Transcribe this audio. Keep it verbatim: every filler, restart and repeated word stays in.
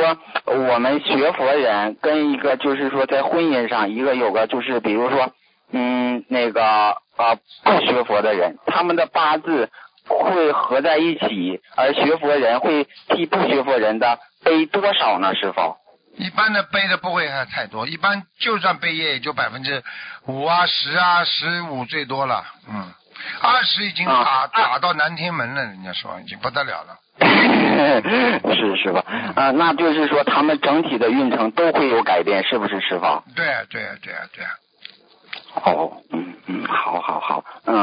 说我们学佛人跟一个就是说在婚姻上一个有个就是比如说嗯那个呃不学佛的人，他们的八字会合在一起，而学佛人会替不学佛人的背多少呢？师傅？ 一般的背的不会太多，一般就算背业也就百分之五啊、十啊、十五最多了，嗯，二十已经打、啊、打到南天门了，人家说已经不得了了。 是是吧？啊、呃，那就是说他们整体的运程都会有改变，是不是师傅？ 对啊对啊对啊对啊。 哦，嗯嗯，好好好，嗯。